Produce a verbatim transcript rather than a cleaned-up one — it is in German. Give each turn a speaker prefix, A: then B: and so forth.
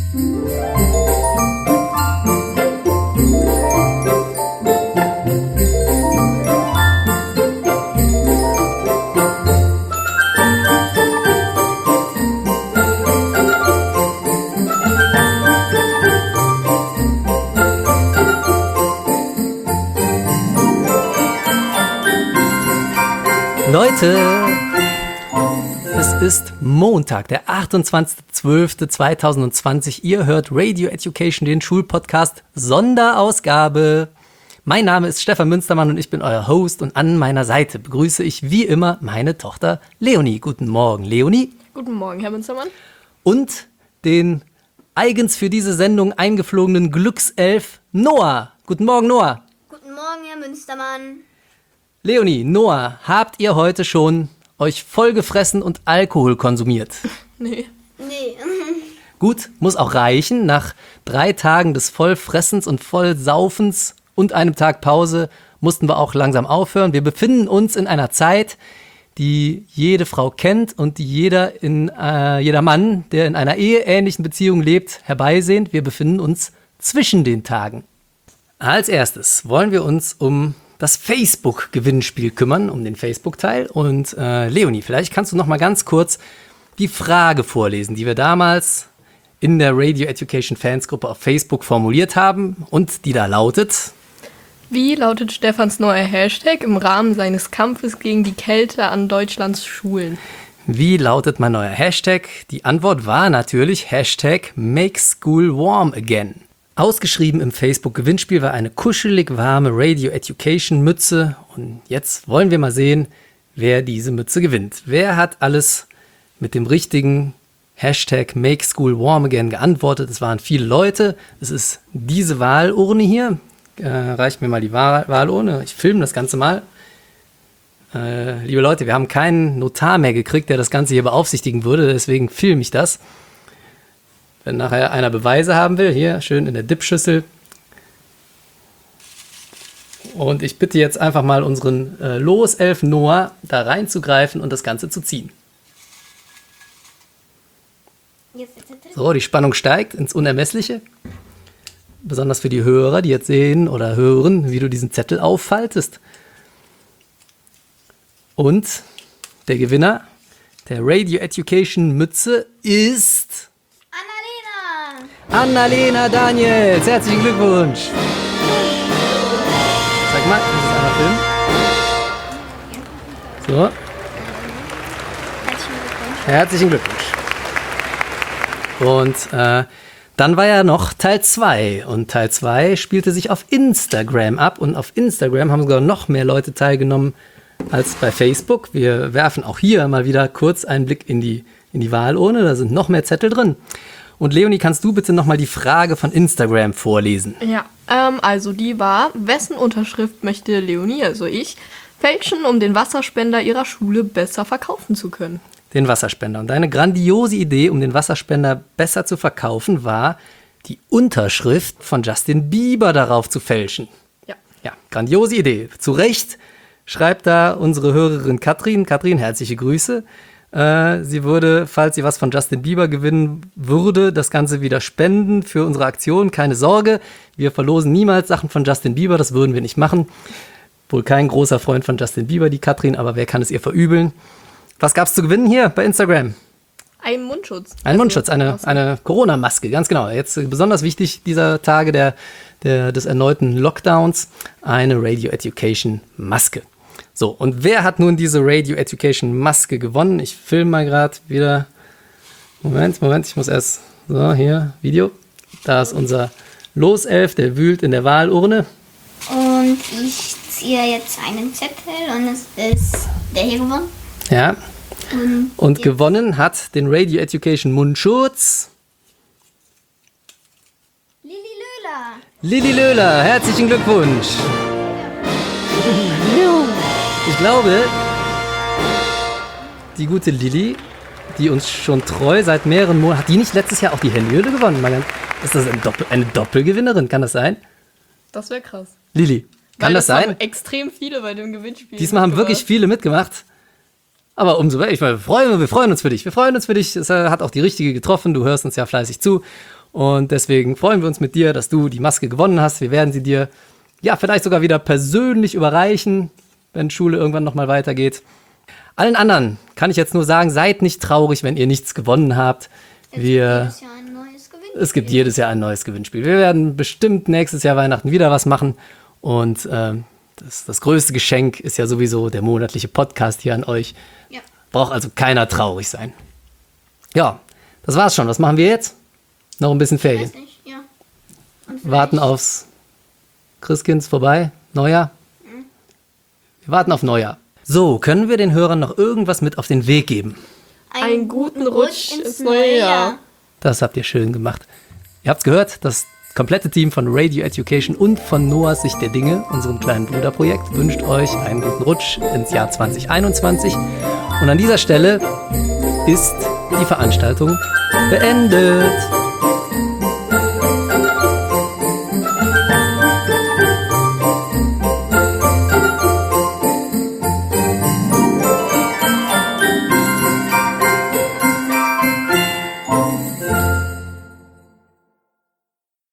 A: Leute, es ist Montag, der achtundzwanzigster zwölfter zweitausendzwanzig. Ihr hört Radio Education, den Schulpodcast Sonderausgabe. Mein Name ist Stefan Münstermann und ich bin euer Host. Und an meiner Seite begrüße ich wie immer meine Tochter Leonie. Guten Morgen, Leonie.
B: Guten Morgen, Herr Münstermann.
A: Und den eigens für diese Sendung eingeflogenen Glückself Noah. Guten Morgen, Noah.
C: Guten Morgen, Herr Münstermann.
A: Leonie, Noah, habt ihr heute schon euch vollgefressen und Alkohol konsumiert?
B: Nee.
C: Nee.
A: Gut, muss auch reichen. Nach drei Tagen des Vollfressens und Vollsaufens und einem Tag Pause mussten wir auch langsam aufhören. Wir befinden uns in einer Zeit, die jede Frau kennt und die jeder, in, äh, jeder Mann, der in einer eheähnlichen Beziehung lebt, herbeisehnt. Wir befinden uns zwischen den Tagen. Als erstes wollen wir uns um das Facebook-Gewinnspiel kümmern, um den Facebook-Teil. Und äh, Leonie, vielleicht kannst du noch mal ganz kurz die Frage vorlesen, die wir damals in der Radio Education Fans-Gruppe auf Facebook formuliert haben und die da lautet:
B: Wie lautet Stefans neuer Hashtag im Rahmen seines Kampfes gegen die Kälte an Deutschlands Schulen?
A: Wie lautet mein neuer Hashtag? Die Antwort war natürlich Hashtag Make School Warm Again. Ausgeschrieben im Facebook-Gewinnspiel war eine kuschelig warme Radio Education Mütze. Und jetzt wollen wir mal sehen, wer diese Mütze gewinnt. Wer hat alles mit dem richtigen Hashtag Make School Warm Again geantwortet? Es waren viele Leute. Es ist diese Wahlurne hier. Äh, reicht mir mal die Wahl- Wahlurne. Ich filme das Ganze mal. Äh, liebe Leute, wir haben keinen Notar mehr gekriegt, der das Ganze hier beaufsichtigen würde. Deswegen filme ich das. Wenn nachher einer Beweise haben will, hier schön in der Dipschüssel. Und ich bitte jetzt einfach mal unseren äh, Loself Noah da reinzugreifen und das Ganze zu ziehen. So, die Spannung steigt ins Unermessliche. Besonders für die Hörer, die jetzt sehen oder hören, wie du diesen Zettel auffaltest. Und der Gewinner der Radio Education Mütze ist Annalena Daniels, herzlichen Glückwunsch. Sag mal, das ist einmal Film. So. Herzlichen Glückwunsch. Und äh, dann war ja noch Teil zwei. Und Teil zwei spielte sich auf Instagram ab. Und auf Instagram haben sogar noch mehr Leute teilgenommen als bei Facebook. Wir werfen auch hier mal wieder kurz einen Blick in die, in die Wahlurne. Da sind noch mehr Zettel drin. Und Leonie, kannst du bitte nochmal die Frage von Instagram vorlesen?
B: Ja, ähm, also die war: Wessen Unterschrift möchte Leonie, also ich, fälschen, um den Wasserspender ihrer Schule besser verkaufen zu können?
A: Den Wasserspender. Und deine grandiose Idee, um den Wasserspender besser zu verkaufen, war, die Unterschrift von Justin Bieber darauf zu fälschen.
B: Ja.
A: Ja, grandiose Idee. Zu Recht schreibt da unsere Hörerin Katrin. Katrin, herzliche Grüße. Äh, sie würde, falls sie was von Justin Bieber gewinnen würde, das Ganze wieder spenden für unsere Aktion. Keine Sorge, wir verlosen niemals Sachen von Justin Bieber, das würden wir nicht machen. Wohl kein großer Freund von Justin Bieber, die Katrin, aber wer kann es ihr verübeln? Was gab's zu gewinnen hier bei Instagram?
B: Ein Mundschutz.
A: Ein also, Mundschutz, eine, eine Corona-Maske, ganz genau. Jetzt besonders wichtig dieser Tage der, der, des erneuten Lockdowns, eine Radio Education Maske. So, und wer hat nun diese Radio Education Maske gewonnen? Ich filme mal gerade wieder. Moment, Moment, ich muss erst. So, hier, Video. Da ist unser Loself, der wühlt in der Wahlurne.
C: Und ich ziehe jetzt einen Zettel und es ist der hier gewonnen.
A: Ja.
C: Und,
A: und gewonnen hat den Radio Education Mundschutz
C: Lilly Löhler.
A: Lilly Löhler, herzlichen Glückwunsch. Ich glaube, die gute Lilly, die uns schon treu seit mehreren Monaten, hat die nicht letztes Jahr auch die Henriette gewonnen? Ist das eine, Doppel, eine Doppelgewinnerin? Kann das sein?
B: Das wäre krass.
A: Lilly, kann
B: Weil
A: das, das sein?
B: Haben extrem viele bei dem Gewinnspiel.
A: Diesmal haben wirklich viele mitgemacht. Aber umso mehr, ich meine, wir freuen, wir freuen uns für dich. Wir freuen uns für dich. Es hat auch die richtige getroffen. Du hörst uns ja fleißig zu. Und deswegen freuen wir uns mit dir, dass du die Maske gewonnen hast. Wir werden sie dir ja vielleicht sogar wieder persönlich überreichen, wenn Schule irgendwann nochmal weitergeht. Allen anderen kann ich jetzt nur sagen, seid nicht traurig, wenn ihr nichts gewonnen habt. Wir,
C: Es gibt jedes Jahr ein neues Gewinnspiel.
A: es gibt jedes Jahr ein neues Gewinnspiel. Wir werden bestimmt nächstes Jahr Weihnachten wieder was machen. Und ähm, das, das größte Geschenk ist ja sowieso der monatliche Podcast hier an euch.
C: Ja.
A: Braucht also keiner traurig sein. Ja, das war's schon. Was machen wir jetzt? Noch ein bisschen Ferien.
C: Weiß nicht, ja. Und vielleicht-
A: Warten aufs Christkinds vorbei? Neujahr? Wir warten auf Neujahr. So, können wir den Hörern noch irgendwas mit auf den Weg geben?
B: Einen guten Rutsch ins neue Jahr.
A: Das habt ihr schön gemacht. Ihr habt's gehört, das komplette Team von Radio Education und von Noahs Sicht der Dinge, unserem kleinen Bruderprojekt, wünscht euch einen guten Rutsch ins Jahr zwanzig einundzwanzig. Und an dieser Stelle ist die Veranstaltung beendet.